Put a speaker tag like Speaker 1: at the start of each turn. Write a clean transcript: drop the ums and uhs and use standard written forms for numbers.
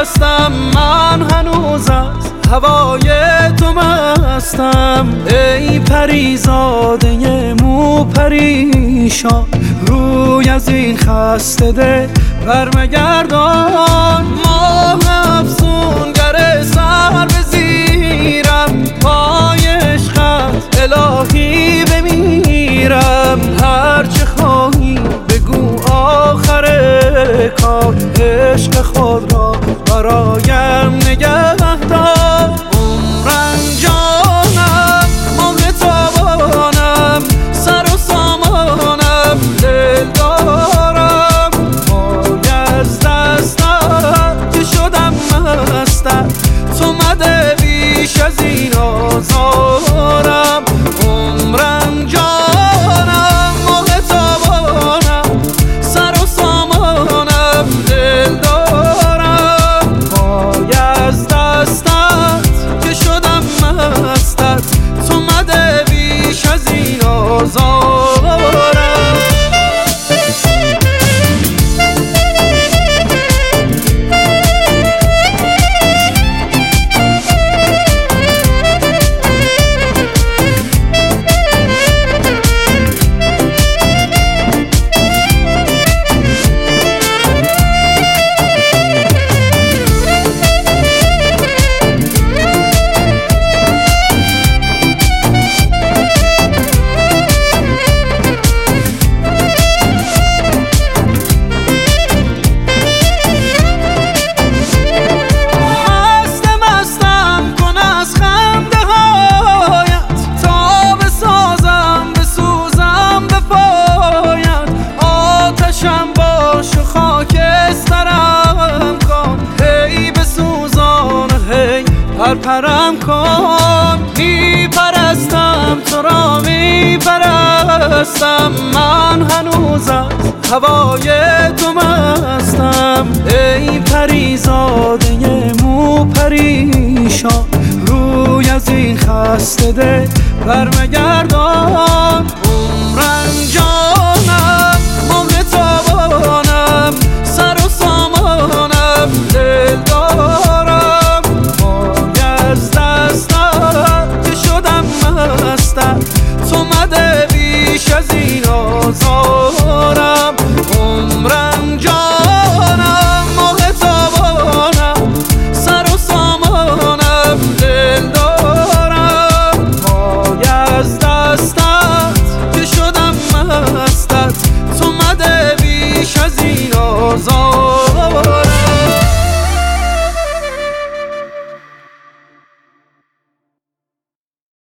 Speaker 1: هستم، من هنوز از هوای تو مستم. ای پریزاده مو پریشان، روی از این خسته دل برمگردان. ماه افسونگر سر به زیرم، پای عشقت الهی بمیرم. هرچه خواهی بگو آخر کار، عشق خود را برایم نگه دار. عمرم جانم ماه تابانم، سر و سامانم دل دارم. پای از دستم که شدم مستم، تو مده بیش از این آزارم. عمرم جانم ماه تابانم، سر و سامانم دل دارم. پای از دستت که شدم مستت، تو مده بیش از این آزارم. پرم کن، میپرستم تو را میپرستم. من هنوز از هوای تو مستم. ای پریزاده مو پریشان، روی از این خسته دل برمگردان.